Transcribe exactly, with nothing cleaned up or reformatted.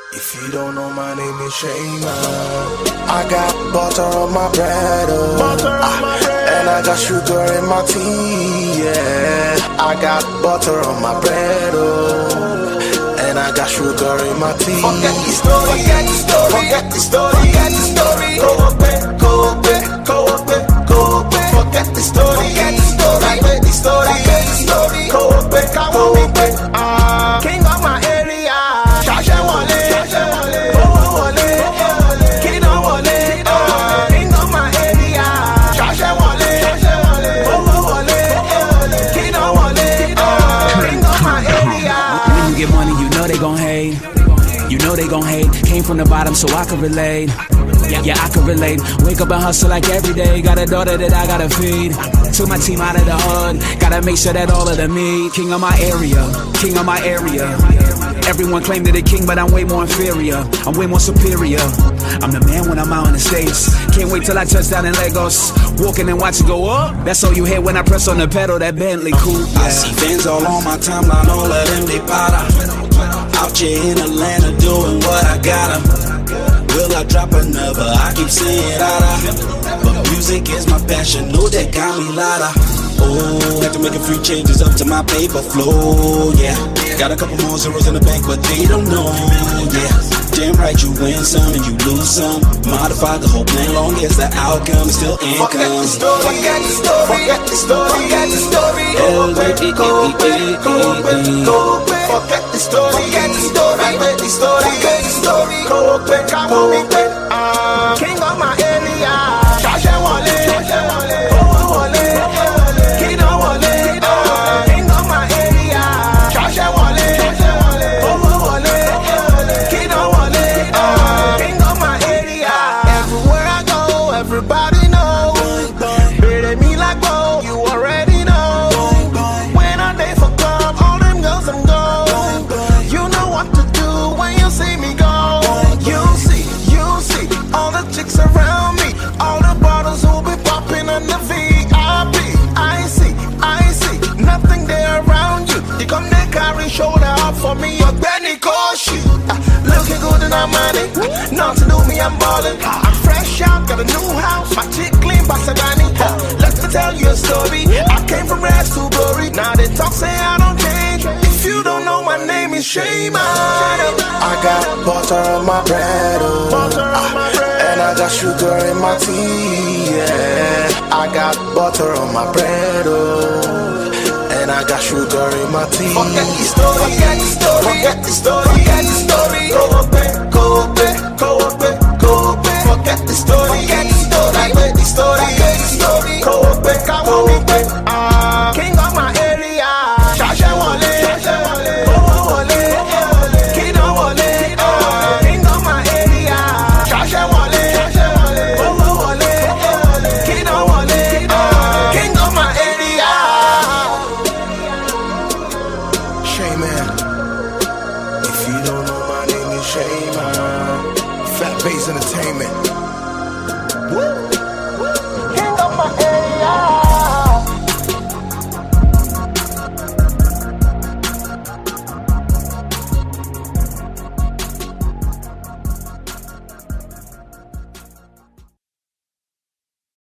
If you don't know, my name is Shayma. I got butter on my bread, oh. Butter on my bread. And I got sugar in my tea, yeah. I got butter on my bread, oh. And I got sugar in my tea. Forget the story, forget the story, forget the story, forget the story. Go away, go away, go away, go away. Forget the story, forget the story, forget the story, forget the story. Go away, go away. Ah, king of my area, Shasha Wale, oh Wale, king of Wale, ah, king of my area, Shasha Wale, oh Wale, king of Wale, ah, king of my area. When you get money, you know they gon' hate. You know they gon' hate. Came from the bottom, so I can relate. Yeah, yeah, I can relate. Wake up and hustle like every day. Got a daughter that I gotta feed. Took my team out of the hood. Gotta make sure that all of them meet. King of my area, king of my area. Everyone claim that they're king, but I'm way more inferior. I'm way more superior. I'm the man when I'm out in the States. Can't wait till I touch down in Lagos. Walking and watch it go up. That's all you hear when I press on the pedal. That Bentley coupe. Yeah. I see fans all on my timeline. All of them, they para. Out here in Atlanta doing what I gotta. Will I drop another? I keep saying ada. But music is my passion, know that got me louder. Oh, had to make a few changes up to my paper flow, yeah. Got a couple more zeros in the bank, but they don't know, yeah. Damn right, you win some and you lose some. Modify the whole plan, long as the outcome is still income. Forget the story, forget the story, forget the story, forget the story. Go away, go away, go away, go away. Forget the story, forget the story, forget the story, forget the story. Go away, go away. Ah, king of my area, Shasha Wale, oh Wale, king of Wale. Ah, king of my area, Shasha Wale, oh Wale, king of Wale. Ah, king of my area. Everywhere I go, everybody knows. Better me like gold, you already know. When I day for club, all them girls them go. You know what to do when you see me go. You see, you see all the chicks around me, all the bottles will be popping on the V I P. I see, I see nothing there around you. They come they carry shoulder up for me, your Benny Koshi. Uh, looking good in our money, nothing to do me, I'm ballin'. I'm fresh out, got a new house, my chick clean, Basagani. Uh, let me tell you a story. I came from rags to glory. Now they talk say I don't change. If you don't know, my name is Shayma. I got butter on my bread, oh. Butter on my bread. And I got sugar in my tea, yeah. I got butter on my bread, oh. And I got sugar in my tea. Forget the story, forget the story, forget the story, forget the story. Go away, go away, go away, go away. Forget the story, forget the story, forget the story, forget the story. Go away, go away. Ah, king of my area, Shasha Wale, oh Wale, king of Wale. Ah, king of my area, Shasha Wale, oh Wale, king of Wale. Ah, king of my area. Shayma. If you don't know, my name is Shayma. Fat Bass Entertainment.